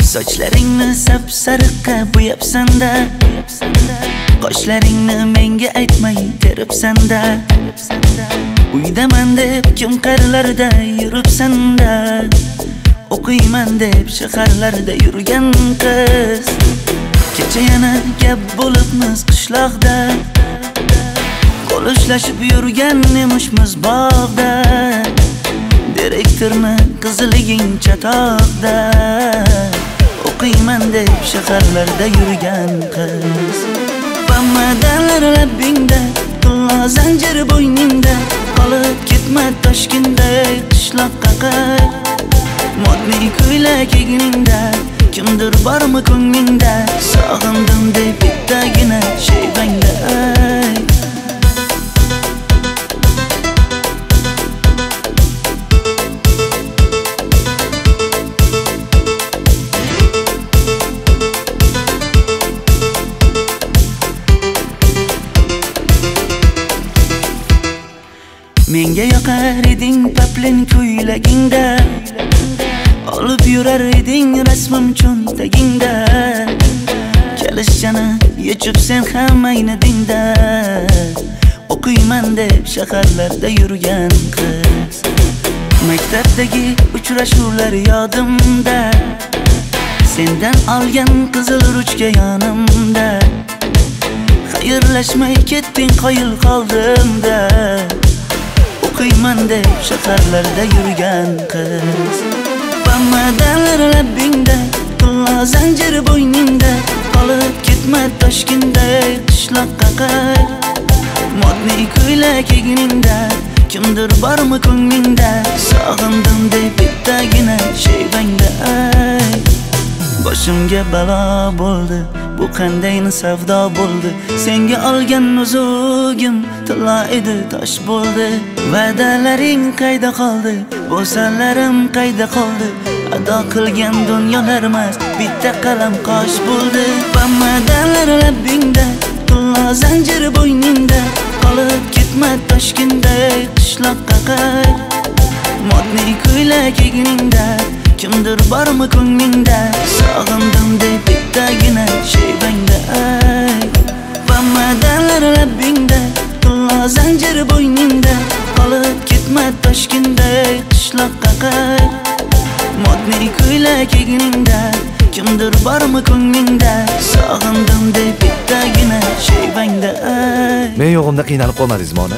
Sochlaringni sap-sariqqa bo'yabsan-da, qoshlaringni menga aytmay teribsan-da. Uydaman deb kim qarilarda yuribsan-da, o'qiyman deb shaharlarda yurgan qiz. Kecha yana gap bo'libmiz qishloqda, qo'l ushlashib yurgan emishmiz bog'da. Direktorni qiziliging chatoqda, o'qiyman deb shaharlarda yurgan qiz. Bamadan labbingda, tilla zanjir bo'yningda, qolib ketma Toshkentday qishloqqa qayt. Modniy ko'ylak egningda, kimdir bormi ko'nglingda, sog'indim deb bittagina shevangda ayt. Menga yoqar eding paplin ko'ylagingda, olib yurar eding rasmim cho'ntagingda. Kalishchani yechib sen ham aynidingda, o'qiyman deb shaharlarda yurgan qiz. Maktabdagi uchrashuvlar yodimda, sendan olgan qizil ruchka yonimda. Xayrlashmay ketding qoyil qoldimda, o'qiyman deb shaharlarda yurgan qiz. Bamadan labbingda, tilla zanjir bo'yningda, qolib ketma Toshkentday qishloqqa qayt. Modniy ko'ylak egningda, kimdir bormi ko'nglingda, sog'indim deb bittagina shevangda ayt. Boshimga balo bo'ldi, bu qanday savdo bo'ldi. Senga olgan nuzugim tilla edi, tosh bo'ldi. Va'dalaring qayda qoldi, bo'salarim qayda qoldi. Ado qilgan dunyolar emas, bitta qalam qosh bo'ldi. Bamadan labbingda, tilla zanjir bo'yningda, qolib ketma Toshkentday qishloqqa qayt. Modniy ko'ylak egningda, kimdir bormi ko'nglingda, sog'indim deb bittagina shevangda ayt. Bamadan labbingda, tilla zanjir bo'yningda, qolib ketma Toshkentday qishloqqa qayt. Modniy ko'ylak egningda, kimdir bormi ko'nglingda, sog'indim deb bittagina shevangda ayt. Men yo'g'imda qiynalib qolmadingizmi ona?